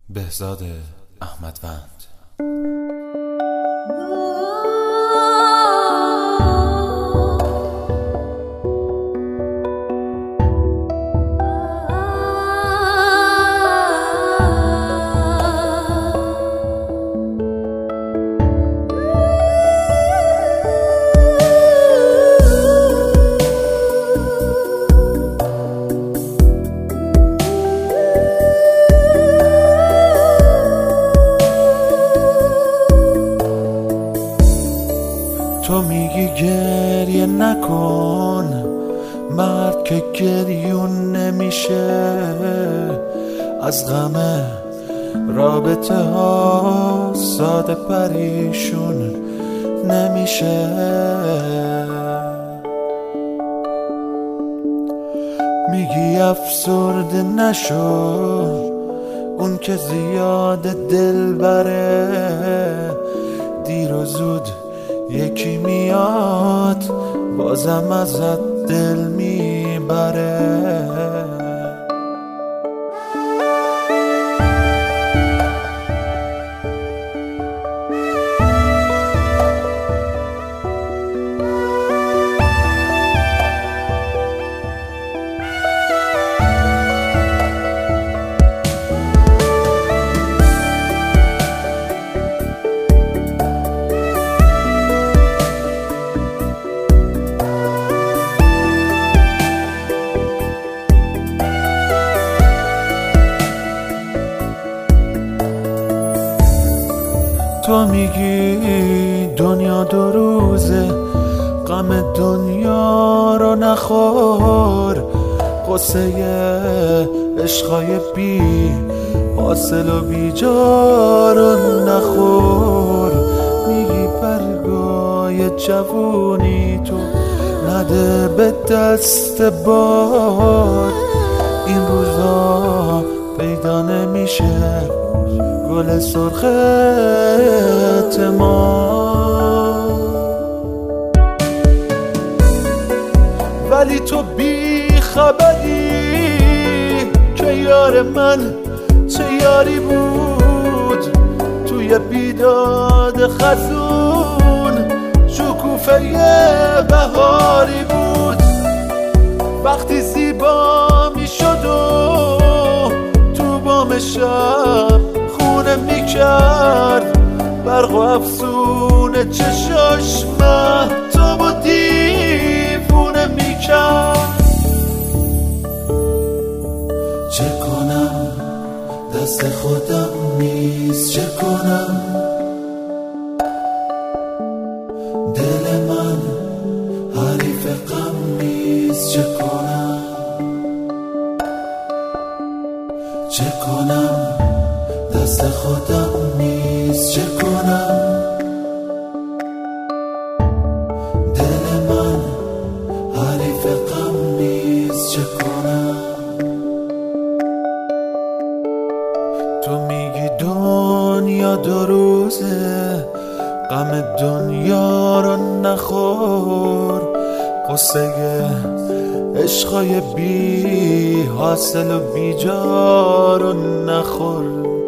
بهزاد احمدوند. تو میگی گریه نکن، مرد که گریون نمیشه، از غم رابطه ها ساده پریشون نمیشه. میگی افسرده نشو، اون که زیاد دل بره، دیر و زود یکی میاد بازم ازت دل میبره. تو میگی دنیا دو روزه، غم دنیا رو نخور، قصه عشقای بی حاصل و بی جا رو نخور. میگی برگای جوونی تو نده به دست باد، این روزا پیدا نمیشه گل سرخ اعتماد. ولی تو بی خبری که یار من چه یاری بود، توی بیداد خزون شکوفه بهاری بود. وقتی زیبا می شد و تو بام شب خونه می کرد، برق و افسونه چشاش مهتاب و دیوونه می کرد. چه کنم دست خودم نیست، چه کنم دل من حریف غم نیست، چه کنم چه کنم دست خودم نیست، چه کنم دل من حریف غم نیست، چه کنم. تو میگی دنیا دو روزه، غم دنیا رو نخور، قصه عشقای بی حاصل و بی جا رو نخور.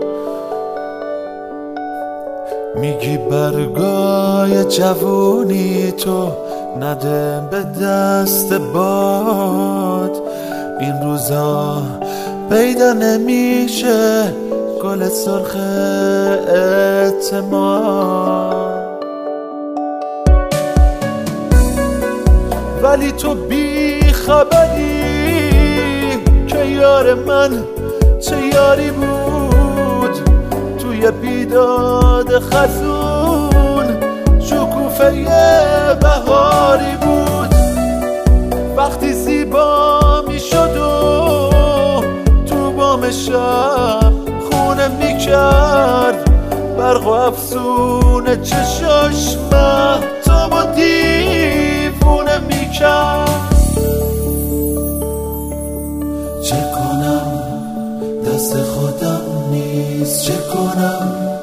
میگی برگای جوونی تو نده به دست باد، این روزا پیدا نمیشه گل سرخ اعتماد. ولی تو بی خبری که یار من چه یاری بود، توی بیداد خزون شکوفه بهاری بود. وقتی زیبا می شد و تو بام شب خونه می کرد، برق و افسونه چشاش مهتاب و دیوونه می کرد. چه کنم دست خودم نیست، چه کنم